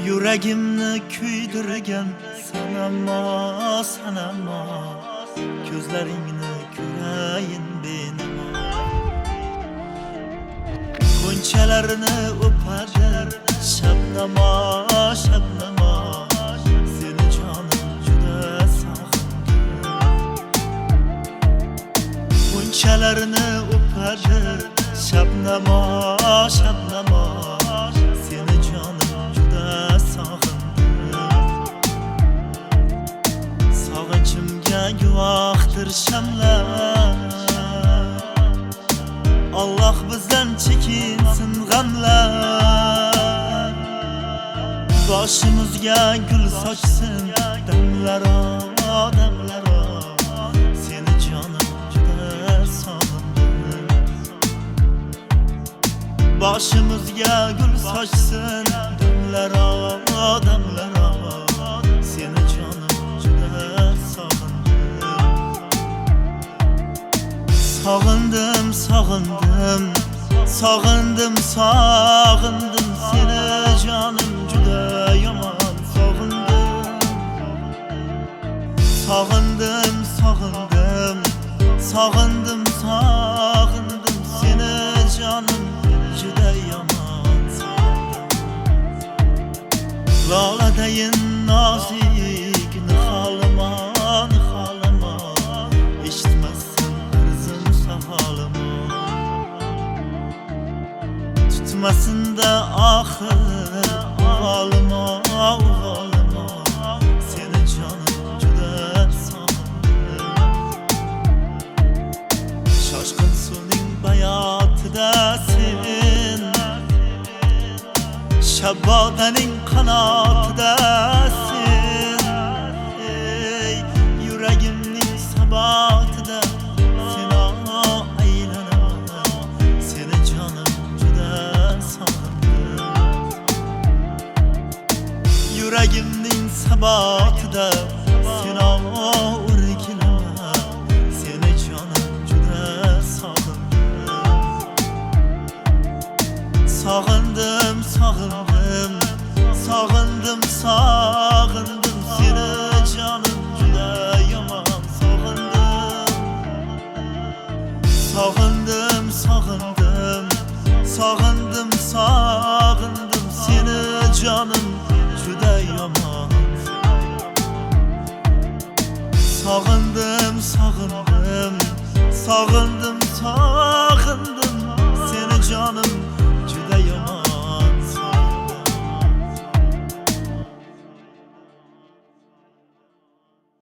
Yüreğimni kuydirgen sanama, sanama. Gözlerini göreyin benim. Gonçalarını öper şebnama, şebnama. Seni canım juda sağındım. Gonçalarını öper şebnama, şebnama. Seni canım juda sağındım. Sağınçımga guvohdir shamlar. Allah bizden çekinsin gamlar. Başımızga gül saçsın damlara, damlara. Seni canım juda sağındım. Başımızga gül saçsın damlara, damlara. Seni canım juda sağındım. Sağındım, sağındım, sağındım, sağındım. Seni canım juda yaman sağındım. Sağındım, sağındım, sağındım, sağındım. Seni canım juda yaman sağındım. Laledeyin nazik nihalama, nihalama. İşitmezsin kızım sahalıma. Tutmasın da ahır uvalıma, uvalıma. Seni canım juda sağındım. Şaşkın suning bayatıdasin. Şabodaning qanotidasin. Ey yüreğimning sabatida seni aylanaman. Seni canım juda sağındım. Yüreğimning sabatida seni o'rginaman. Seni canım juda sağındım. Sağındım, sağındım, sağındım, sağındım. Seni canım juda yaman sağındım. Sağındım, sağındım, sağındım, sağındım. Seni canım juda yaman. Sağındım, sağındım, sağındım, sağındım.